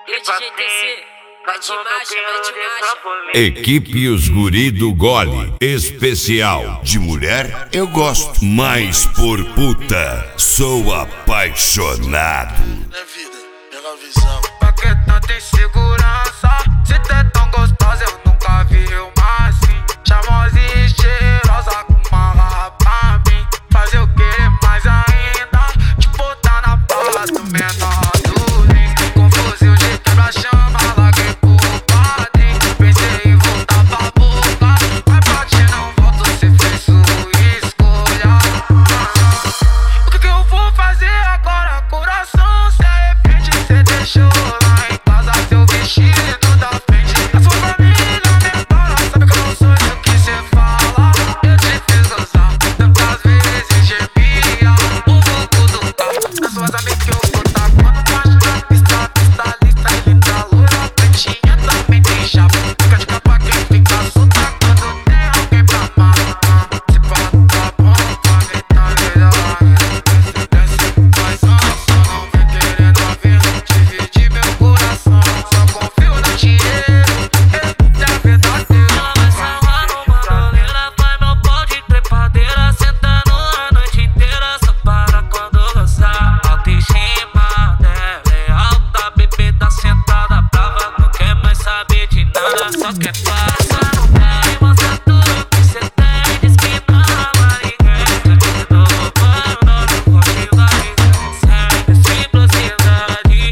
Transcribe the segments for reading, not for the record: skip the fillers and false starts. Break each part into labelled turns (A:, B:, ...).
A: Equipe Os Guri do Gole. Especial. De mulher eu gosto, mas por puta sou apaixonado.
B: Minha vida, pela visão.
C: Paquetão tem segurança. Se tu é tão gostosa, eu nunca vi uma assim. Charmosa e cheirosa com uma garra pra mim. Fazer eu querer mais ainda. Te botar na bala do menor do rim. Com fuzil de quebra-chama, larguei pro padrinho. Pensei em voltar pra boca, mas pra ti não volto, cê fez sua escolha. O que eu vou fazer agora, coração? Se arrepende, cê deixou lá em casa seu vestido da frente. A sua família me fala, sabe que eu não sou isso que cê fala. Eu te fiz gozar, tantas vezes gemia o vulgo do carro. As suas amigas que eu vou tá quando baixo na pista, lista, ele tá loira, pretinha, também tem chapa. Fica de capa quem fica solta quando tem alguém pra amar. Se pá, tá bom, vai me dar melhor. Desce, faz só não vem querendo a vida. Divide meu coração, só confio no dinheiro. Ele é verdadeiro.
D: Ela vai sarrar no bandoleira, vai meu pau de trepadeira, sentando a noite inteira, só para quando gozar. Autoestima dela é alta, bebê tá sentada brava, não quer mais saber de nada, só quer passar no pé e mostra tudo que cê tem. Diz que não ama ninguém, te dou roubando, contigo aí segue simplicidade,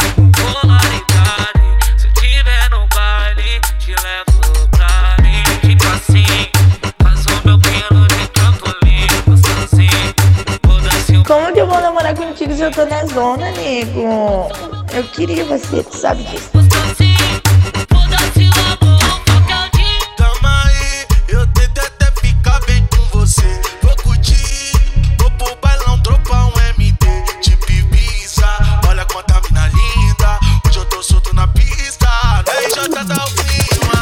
D: polaridade. Se tiver no baile, te levo pra mim. Tipo assim, faz o meu pelo de trampolim, gostosinho, foda-se o
E: Como que eu vou namorar contigo se eu tô na zona, nego? Eu queria você, tu sabe disso.
D: gostosinho, foda-se o amor, qualquer dia.
B: Tamo aí, eu tento até ficar bem com você. Vou curtir, vou pro bailão, dropar um MD tipo Ibiza. Olha quanta mina linda, hoje eu tô solto na pista. Na RJ tá o clima,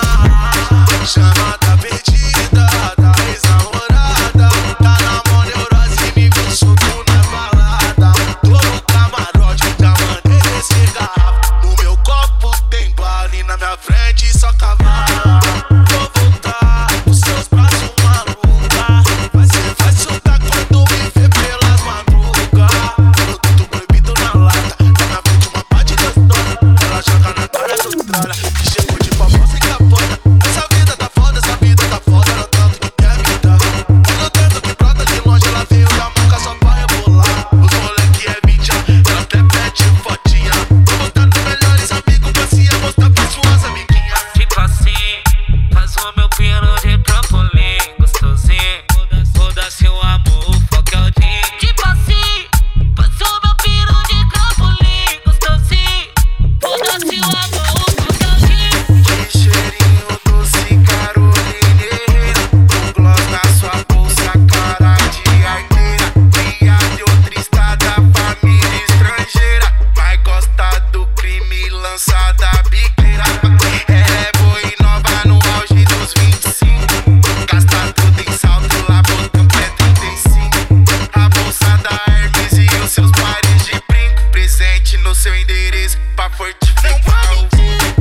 B: chama da perdida, da ex-namorada. Tá na mó neurose, me viu solto na balada. Tô no camarote, já mandei descer garrafa. No meu copo tem bala e na minha frente só cavalo. Vou voltar pros seus braços, maluca. Vai soltar quando me ver pelas madrugas. Produto proibido na lata, na minha frente uma parte gostosa. Ela joga na cara do tralha, que chegou de famosa e capota. Essa vida tá foda, no tanto que quer me dar. No tanto que brota de longe, ela veio da muca só pra rebolar. Os moleque é mídia, ela até pede fotinha. Vou botar nos melhores amigos pra se mostrar pra suas amiguinhas.
D: Tipo assim, faz o meu pelo de trampolim, gostosinho, foda-se o amor, foca o dia. Tipo assim, faz o meu pelo de trampolim, gostosinho, foda-se o amor, foca o dia.
B: Que cheirinho doce, Caroline Herrera. Um gloss na sua bolsa, cara de arteira. Cria de outra estado, família estrangeira. Mas gosta do crime, lançada biqueira. Ela é boa e nova no auge dos 25. Gasta tudo em salto, lá botão pé 35. A bolsa da Hermes e os seus pares de brinco. Presente no seu endereço pra fortificar o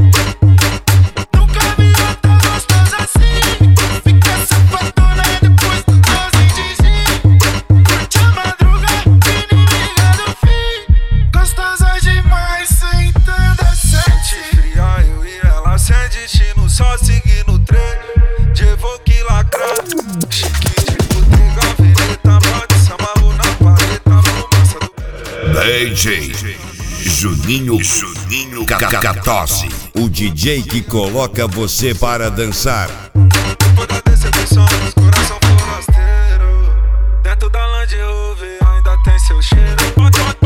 B: Nunca vi outra gostosa assim. Fica safadona depois do 12 de zinho. Curte a madruga, inimiga do fim. Gostosa demais, sentando a 7. Fria, eu e ela sem destino, só seguindo o trem. De evoque lacrado, chique de botega, veneta, bate, samarro na paleta, fumaça do
A: DJ Juninho Cacatosse, o DJ que coloca você para dançar.
B: Depois da decepção, os coração forasteiro. Dentro da Land Rover ainda tem seu cheiro.